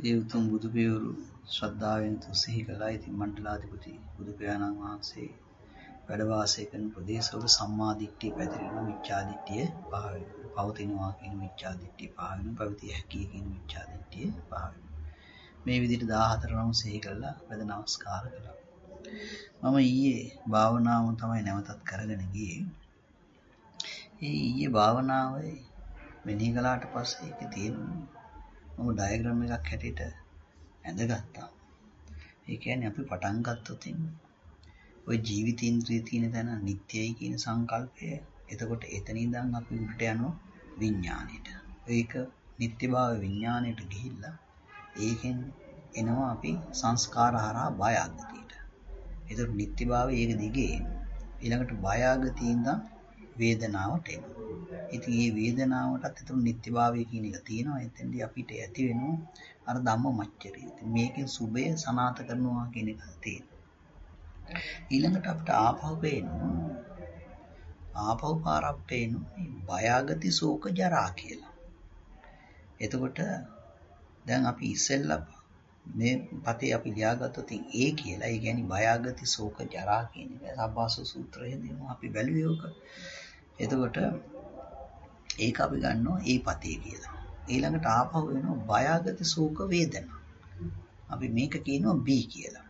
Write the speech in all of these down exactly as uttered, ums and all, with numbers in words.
ඒ උතුම් බුදු පියවරු ශ්‍රද්ධාවෙන් තුසිහි කළා. ඉතින් මණ්ඩලාධිපති බුදු පියාණන් වහන්සේ වැඩ වාසය කරන ප්‍රදේශවල සම්මා දිට්ඨිය පැතිරෙනවා, මිච්ඡා දිට්ඨිය පහ වෙනවා. පවතිනවා කියන මිච්ඡා දිට්ඨිය පහ වෙනවා, පැවතිය හැකියි කියන මිච්ඡා දිට්ඨිය පහ වෙනවා. මේ විදිහට දාහතර නම් සිහි කළා, වැඳ නමස්කාර කළා. මම ඊයේ භාවනාව තමයි නැවතත් කරගෙන ගියේ. ඒ ඊයේ භාවනාවේ මෙනෙහි කළාට පස්සේ ඒකේ තියෙන මම ඩයග්‍රෑම් එකක් හැටියට ඇඳගත්තා. ඒ කියන්නේ අපි පටන් ගත්තොත් ඔය ජීවිතේන්ද්‍රිය තියෙන තැන නිට්ටයයි කියන සංකල්පය. එතකොට එතන ඉඳන් අපි උඩට යනවා විඥාණයට. ඒක නිට්ටයභාව විඥාණයට ගිහිල්ලා ඒකෙන් එනවා අපි සංස්කාර හරහා බය ආගතියට. ඒතකොට නිට්ටයභාවය ඒක දිගේ ඊළඟට බය ආගතිය ඉඳන් වේදනාවට එනවා. ඉතින් මේ වේදනාවටත් ඒතර නිට්ටයභාවය කියන එක තියෙනවා. එතෙන්දී අපිට ඇති වෙනවා අර ධම්ම මච්චරිය. ඉතින් මේකෙන් සුභය සනාත කරනවා කියන එක තියෙනවා. ඊළඟට අපිට ආපහු පේනවා ආපහු පාරක් පේනවා බය ආගති ශෝක ජරා කියලා. එතකොට දැන් අපි ඉස්සෙල්ලා මේ පතේ අපි ලියාගත්තොත් ඒ කියලා. ඒ කියන්නේ බය ආගති ශෝක ජරා කියන එක සබ්බාස සූත්‍රයේදී අපි බැලුවේ ඕක. එතකොට ඒක අපි ගන්නවා ඒ පතේ කියලා. ඊළඟට ආපහු වෙනවා බය ආගති ශෝක වේදනා. අපි මේක කියනවා B කියලා.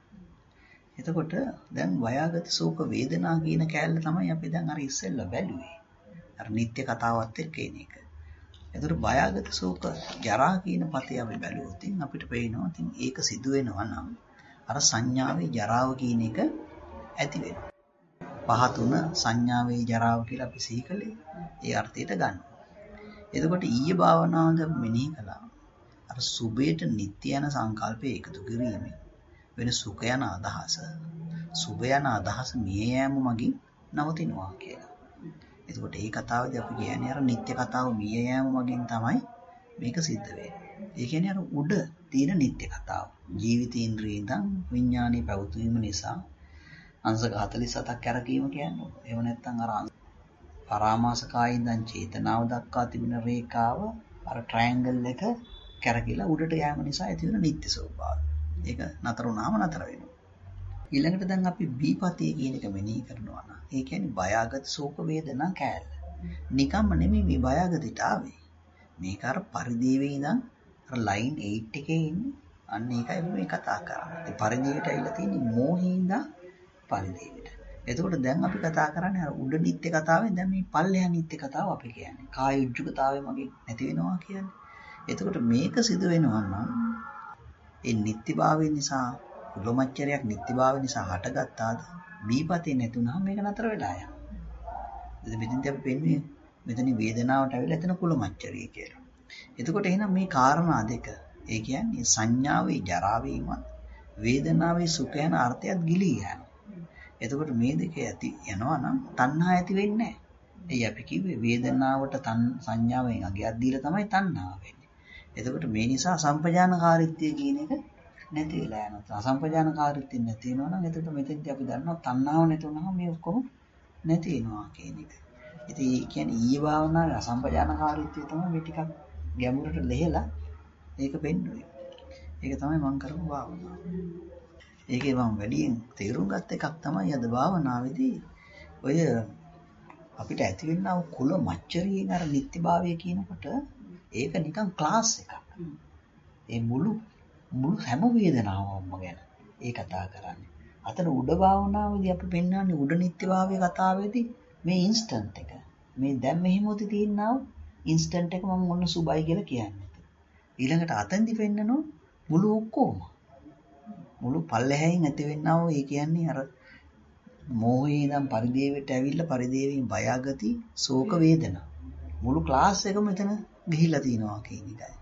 එතකොට දැන් බය ආගති ශෝක වේදනා කියන කැලල තමයි අපි දැන් අර ඉස්සෙල්ලා බැලුවේ. අර නිත්‍ය කතාවත් එක්ක එන එක. එතකොට බය ආගති ශෝක ජරා කියන පතේ අපි බැලුවොත් අපිට පේනවා ඉතින් ඒක සිදු වෙනවා නම් අර සංඥාවේ ජරාව කියන එක ඇති වෙනවා. පහ තුන සංඥාවේ ජරාව කියලා අපි සිහි කළේ ඒ අර්ථයට ගන්නවා. එතකොට ඊයේ භාවනාවද මෙනෙහි කළා. අර සුභයට නිත්‍ය යන සංකල්පය එකතු කිරීමෙන් වෙන සුඛ යන අදහස, සුභ යන අදහස මිය යෑම මගින් නවතිනවා කියලා. එතකොට මේ කතාවේදී අපි කියන්නේ අර නිත්‍ය කතාව මිය යෑම මගින් තමයි මේක සිද්ධ වෙන්නේ. ඒ කියන්නේ අර උඩ තියෙන නිත්‍ය කතාව. ජීවිතේන්ද්‍රිය ඉඳන් විඥානයේ පැවතුීම නිසා අංශක හතළිස් හතක් කැරකීම කියන්නේ. එහෙම නැත්නම් අර පරාමාස කායේ ඉඳන් චේතනාව දක්වා තිබෙන රේඛාව අර ට්‍රයැන්ගල් එක කැරකිලා උඩට යෑම නිසා ඇති වෙන නිත්‍ය ස්වභාවය. ඒක නතර වුණාම නතර වෙනවා. ඊළඟට දැන් අපි බීපතේ කියන එක මෙනෙහි කරනවා නම් ඒ කියන්නේ බය ආගත ශෝක වේදනා කැලල. නිකම්ම නෙමෙයි මේ බය ආගතට ආවේ. මේක අර පරිදේවේ ඉඳන් අර ලයින් එයිට් එකේ ඉන්නේ. අන්න ඒකයි මේ කතා කරන්නේ. ඒ පරිදේවට ඇවිල්ලා තියෙන්නේ මෝහේ ඉඳන් පරිදේවට. එතකොට දැන් අපි කතා කරන්නේ අර උඩ නිත්‍ය කතාවෙන් දැන් මේ පල්ලෙහා නිත්‍ය කතාව අපි කියන්නේ. කාය උජ්ජුකතාවය මගේ නැති වෙනවා කියන්නේ. එතකොට මේක සිදු වෙනවා නම් ඒ නිත්‍යභාවය නිසා කුලමච්චරයක් නිත්‍යභාවය නිසා හටගත්තාද බීපතේ නැතුණාම මේක නතර වෙලා යනවා. ඉතින් මෙතෙන්දී අපි පෙන්නේ මෙතන වේදනාවට ඇවිල්ලා එතන කුලමච්චරිය කියලා. එතකොට එහෙනම් මේ කාරණා දෙක ඒ කියන්නේ සංඥාවේ ජරාවීමත් වේදනාවේ සුඛ යන අර්ථයත් ගිලී යනවා. එතකොට මේ දෙක ඇති යනවා නම් තණ්හා ඇති වෙන්නේ නැහැ. ඒ අපි කිව්වේ වේදනාවට තන් සංඥාවෙන් අගයක් දීලා තමයි තණ්හා වෙන්නේ. එතකොට මේ නිසා සම්පජානකාරීත්වය කියන එක නැති වෙලා යනවා. අසම්පජානකාරීත්වය නැති වෙනවා නම් එතකොට මෙතෙන්දී අපි දන්නවා තණ්හාව නැති වුණාම මේ ඔක්කොම නැති වෙනවා කියන එක. ඉතින් ඒ කියන්නේ ඊයේ භාවනාවේ අසම්පජානකාරීත්වය තමයි මේ ටිකක් ගැඹුරට ලෙහෙලා ඒක පෙන්වන්නේ. ඒක තමයි මම කරපු භාවනාව. ඒකේ මම වැඩියෙන් තේරුම් ගත්ත එකක් තමයි අද භාවනාවේදී ඔය අපිට ඇති වෙනා වූ කුල මච්චරියෙන් අර නිත්‍යභාවය කියනකොට ඒක නිකන් ක්ලාස් එකක්. ඒ මුළු මුළු හැම වේදනාවක්ම ගැන ඒ කතා කරන්නේ. අතන උඩ භාවනාවේදී අපි පෙන්වන්නේ උඩ නිත්‍යභාවයේ කතාවේදී මේ ඉන්ස්ටන්ට් එක. මේ දැන් මෙහෙමොති තියෙනා ඉන්ස්ටන්ට් එක මම මොන සුබයි කියලා කියන්නේ. ඊළඟට අතෙන්දි පෙන්නනෝ මුළු ඔක්කොම මුළු පල්ලෙහැයින් ඇති වෙන්නා වූ ඒ කියන්නේ අර මෝහේ ඉඳන් පරිදේවයට ඇවිල්ලා පරිදේවයෙන් බය ආගති ශෝක වේදනා මුළු ක්ලාස් එකම මෙතන ගිහිලා තිනවා කියන එකයි.